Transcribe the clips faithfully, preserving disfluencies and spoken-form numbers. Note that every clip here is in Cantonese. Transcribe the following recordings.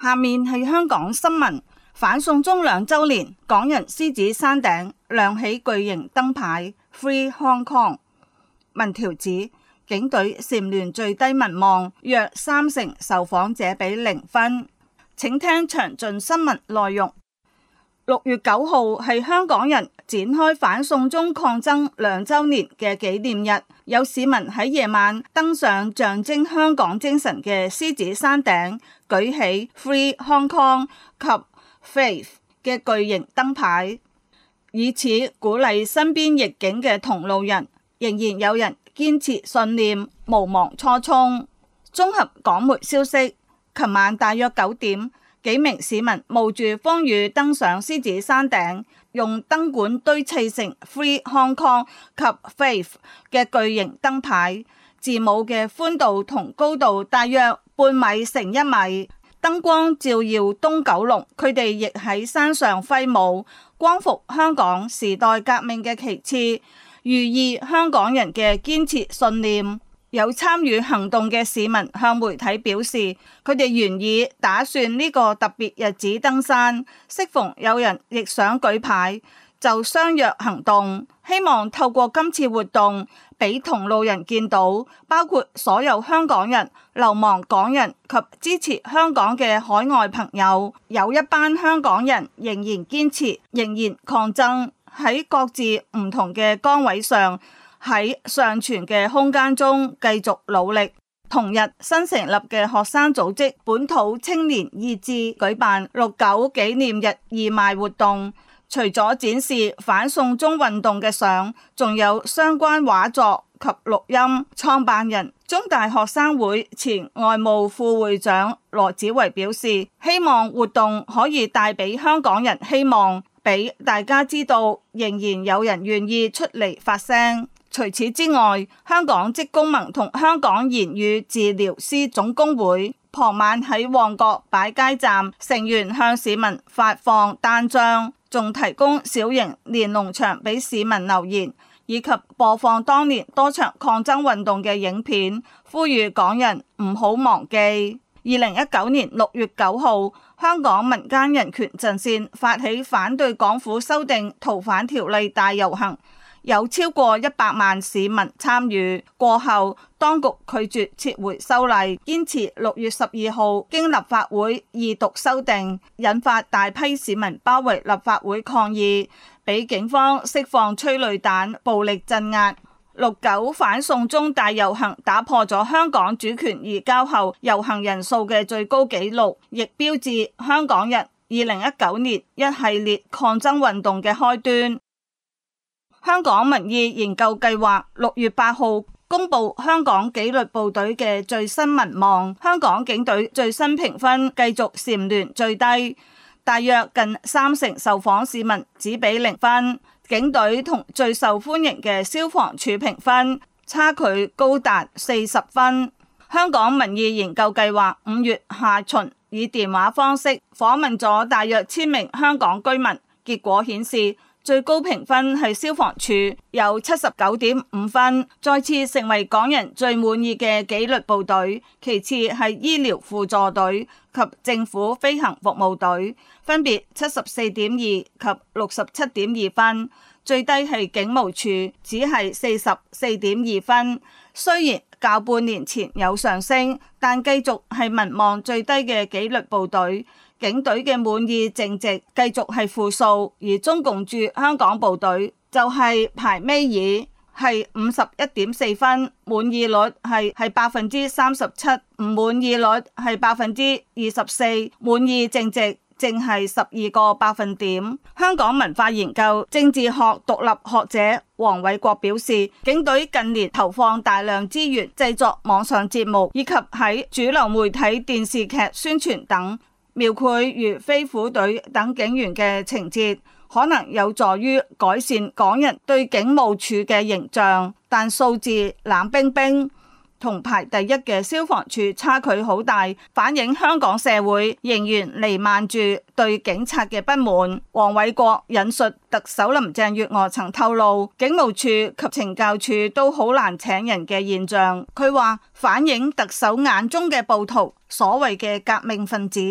下面係香港新聞。反送中兩週年，港人獅子山頂亮起巨型燈牌 Free Hong Kong。 民調指警隊蟬聯最低民望，約三成受訪者俾零分。請聽詳盡新聞內容。六月九號係香港人展開反送中抗爭兩週年嘅紀念日，有市民喺夜晚登上象徵香港精神嘅獅子山頂，舉起 Free Hong Kong 及 Faith 嘅巨型燈牌，以此鼓勵身邊逆境嘅同路人。仍然有人堅持信念，無忘初衷。綜合港媒消息，琴晚大約九點，幾名市民冒住風雨登上獅子山頂，用燈管堆砌成 Free Hong Kong 及 Faith 嘅巨型燈牌，字母嘅寬度同高度大約半米乘一米，燈光照耀東九龍。佢哋亦喺山上揮舞，光復香港時代革命嘅旗幟，寓意香港人嘅堅持信念。有參與行動嘅市民向媒體表示，佢哋原意打算呢個特別日子登山，適逢有人亦想舉牌，就相約行動，希望透過今次活動俾同路人見到，包括所有香港人、流亡港人及支持香港嘅海外朋友，有一班香港人仍然堅持，仍然抗爭，喺各自唔同嘅崗位上，喺尚存嘅空間中繼續努力。同日，新成立嘅學生組織本土青年意志舉辦六九紀念日義賣活動，除咗展示反送中運動嘅相，仲有相關畫作及錄音。創辦人中大學生會前外務副會長羅子維表示，希望活動可以帶俾香港人希望，俾大家知道仍然有人願意出嚟發聲。除此之外，香港職工盟同香港言語治療師總工會傍晚喺旺角擺街站，成員向市民發放單張，仲提供小型連儂牆俾市民留言，以及播放當年多場抗爭運動嘅影片，呼籲港人唔好忘記。二零一九年六月九號，香港民間人權陣線發起反對港府修訂逃犯條例大遊行，有超過一百萬市民參與。過後，當局拒絕撤回修例，堅持六月十二號經立法會二讀修訂，引發大批市民包圍立法會抗議，俾警方釋放催淚彈，暴力鎮壓。六九反送中大遊行打破咗香港主權移交後遊行人數嘅最高紀錄，亦標誌香港人二零一九年一系列抗爭運動嘅開端。香港民意研究計劃六月八號公布香港紀律部隊嘅最新民望，香港警隊最新評分繼續蟬聯最低，大約近三成受訪市民只俾零分。警隊同最受歡迎嘅消防處評分差距高達四十分。香港民意研究計劃五月下旬以電話方式訪問咗大約千名香港居民，結果顯示最高評分係消防處，有七十九點五分，再次成為港人最滿意嘅紀律部隊，其次係醫療輔助隊及政府飛行服務隊，分別七十四點二及六十七點二分，最低係警務處，只係四十四點二分。雖然較半年前有上升，但繼續係民望最低嘅紀律部隊。警隊嘅滿意淨值繼續係負數，而中共駐香港部隊就係排尾二，係五十一點四分，滿意率係係百分之三十七，唔滿意率係百分之二十四，滿意淨值淨係十二個百分點。香港文化研究政治學獨立學者黃偉國表示，警隊近年投放大量資源製作網上節目，以及喺主流媒體電視劇宣傳等，描繪如飛虎隊等警員嘅情節，可能有助於改善港人對警務處嘅形象，但數字冷冰冰，同排第一嘅消防處差距好大，反映香港社會仍然彌漫住對警察嘅不滿。黃偉國引述特首林鄭月娥曾透露，警務處及懲教處都好難請人嘅現象。佢話反映特首眼中嘅暴徒，所謂嘅革命分子，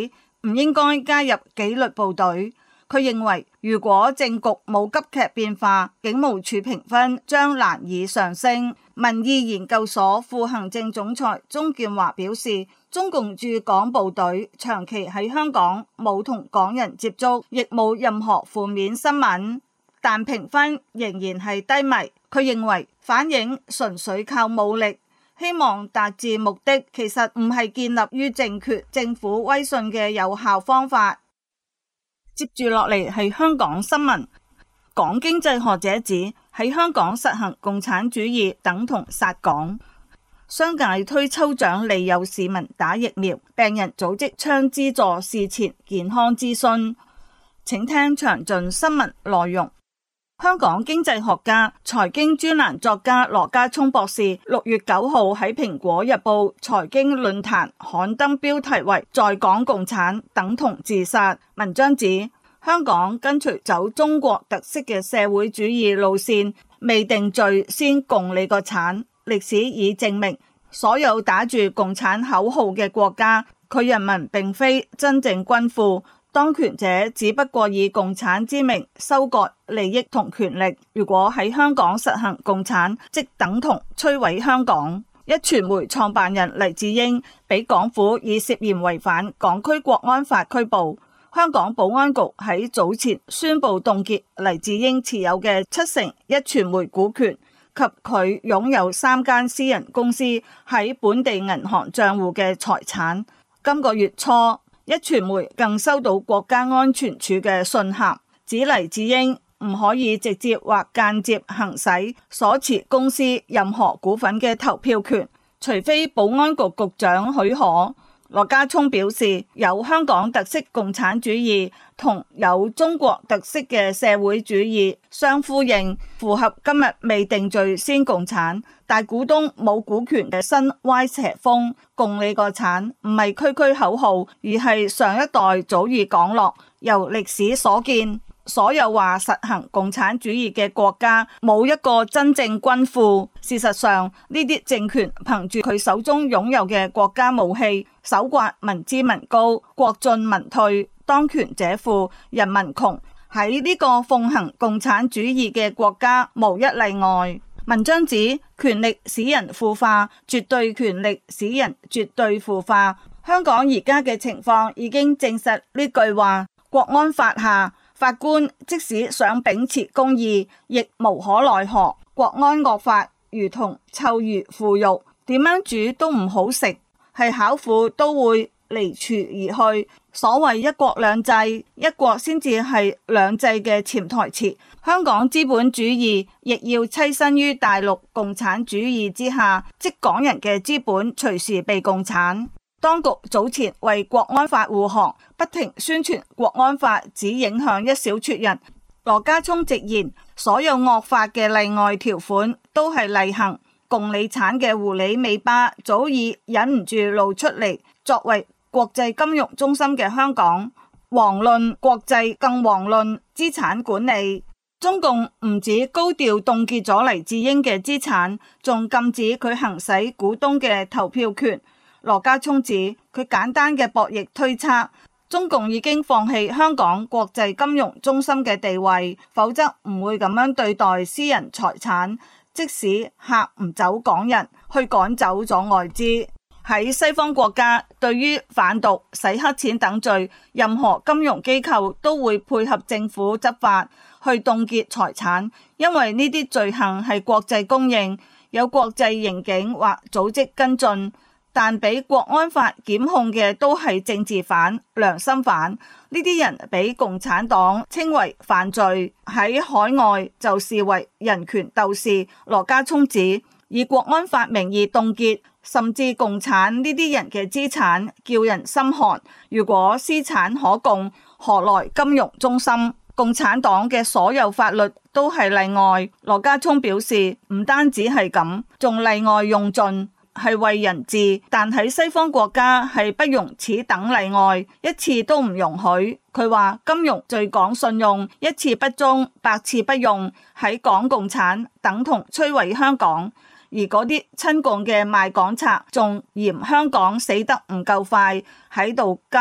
唔應該加入紀律部隊。佢認為，如果政局冇急劇變化，警務處評分將難以上升。民意研究所副行政總裁鍾建華表示，中共駐港部隊長期喺香港冇同港人接觸，亦冇任何負面新聞，但評分仍然係低迷。佢認為反映純粹靠武力希望達至目的，其實唔係建立於政權政府威信嘅有效方法。接住落嚟係香港新聞，港經濟學者指喺香港實行共產主義等同殺港。商界推抽獎利誘市民打疫苗，病人組織倡資助事前健康諮詢。請聽詳盡新聞內容。香港經濟學家、財經專欄作家羅家聰博士六月九號喺《蘋果日報》財經論壇刊登標題為《在港共產等同自殺》文章指，香港跟隨走中國特色嘅社會主義路線，未定罪先共你個產。歷史已證明，所有打住共產口號嘅國家，佢人民並非真正軍富。當權者只不過以共產之名收割利益同權力。如果喺香港實行共產，即等同摧毀香港。一傳媒創辦人黎智英被港府以涉嫌違反港區國安法拘捕。香港保安局喺早前宣布凍結黎智英持有嘅七成一傳媒股權及佢擁有三間私人公司喺本地銀行賬戶嘅財產。今個月初，一傳媒更收到國家安全處嘅信函，指黎智英唔可以直接或間接行使所持公司任何股份嘅投票權，除非保安局局長許可。羅家聰表示，有香港特色共產主義同有中國特色嘅社會主義相呼應，符合今日未定罪先共產，大股東冇股權嘅新歪邪風。共你個產唔係區區口號，而係上一代早已講落。由歷史所見，所有話實行共產主義嘅國家冇一個真正軍富。事實上，呢啲政權憑住佢手中擁有嘅國家武器，搜刮民脂民膏，國進民退，當權者富，人民窮。喺呢個奉行共產主義嘅國家，無一例外。文章指，權力使人腐化，絕對權力使人絕對腐化。香港而家嘅情況已經證實呢句話。國安法下，法官即使想秉持公義，亦無可奈何。國安惡法如同臭魚腐肉，點樣煮都唔好食，係巧婦都會離廚而去。所謂一國兩制，一國先至係兩制嘅潛台詞。香港資本主義亦要棲身於大陸共產主義之下，即港人嘅資本隨時被共產。當局早前為國安法護航，不停宣傳國安法只影響一小撮人。羅家聰直言，所有惡法嘅例外條款都係例行，共理產嘅狐狸尾巴早已忍唔住露出嚟。作為國際金融中心嘅香港，遑論國際，更遑論資產管理。中共唔止高調凍結咗黎智英嘅資產，仲禁止佢行使股東嘅投票權。羅家聰指，佢簡單嘅博弈推測，中共已經放棄香港國際金融中心嘅地位，否則唔會咁樣對待私人財產。即使嚇唔走港人，去趕走咗外資。喺西方國家，對於販毒、洗黑錢等罪，任何金融機構都會配合政府執法去凍結財產，因為呢啲罪行係國際公認，有國際刑警或組織跟進。但俾國安法檢控嘅都係政治犯、良心犯，呢啲人俾共產黨稱為犯罪，喺海外就視為人權鬥士。羅家聰指，以國安法名義凍結甚至共產呢啲人嘅資產，叫人心寒。如果私產可共，何來金融中心？共產黨嘅所有法律都係例外。羅家聰表示，唔單止係咁，仲例外用盡。係為人治，但喺西方國家係不容此等例外，一次都唔容許。佢話金融最講信用，一次不忠，百次不用，喺講共產等同摧毀香港。而嗰啲親共嘅賣港賊仲嫌香港死得唔夠快，喺度加速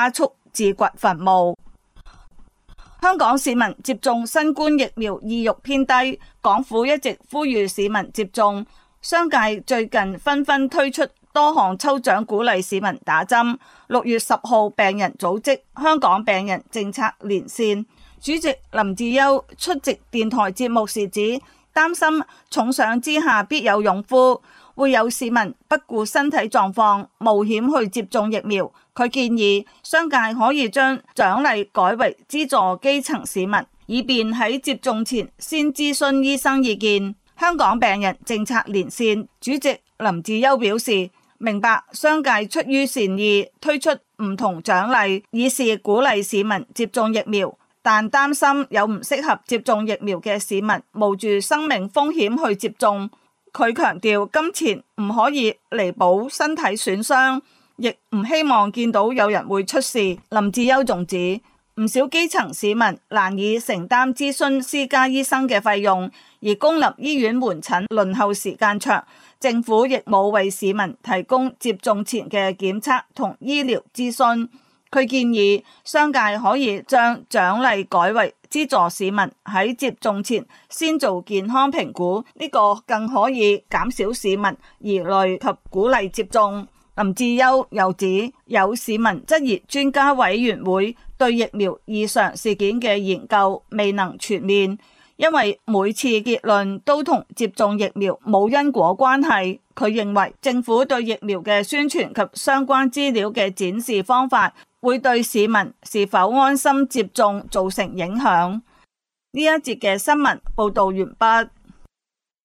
自掘墳墓。香港市民接種新冠疫苗意欲偏低，港府一直呼籲市民接種，商界最近紛紛推出多項抽獎鼓勵市民打針。六月十號，病人組織香港病人政策連線主席林志優出席電台節目時指，擔心重賞之下必有勇夫，會有市民不顧身體狀況冒險去接種疫苗。佢建議商界可以將獎勵改為資助基層市民，以便喺接種前先諮詢醫生意見。香港病人政策連線主席林志優表示，明白商界出於善意推出唔同獎勵，以示鼓勵市民接種疫苗，但擔心有唔適合接種疫苗嘅市民冒住生命風險去接種。佢強調金錢唔可以彌補身體損傷，亦唔希望見到有人會出事。林志優仲指，唔少基層市民難以承擔諮詢私家醫生嘅費用，而公立醫院門診輪候時間長，政府亦冇為市民提供接種前嘅檢測同醫療諮詢。佢建議商界可以將獎勵改為資助市民喺接種前先做健康評估，呢個更可以減少市民疑慮及鼓勵接種。林志優又指，有市民質疑專家委員會對疫苗異常事件嘅研究未能全面，因為每次結論都同接種疫苗冇因果關係。佢認為政府對疫苗嘅宣傳及相關資料嘅展示方法會對市民是否安心接種造成影響。呢一節嘅新聞報道完畢。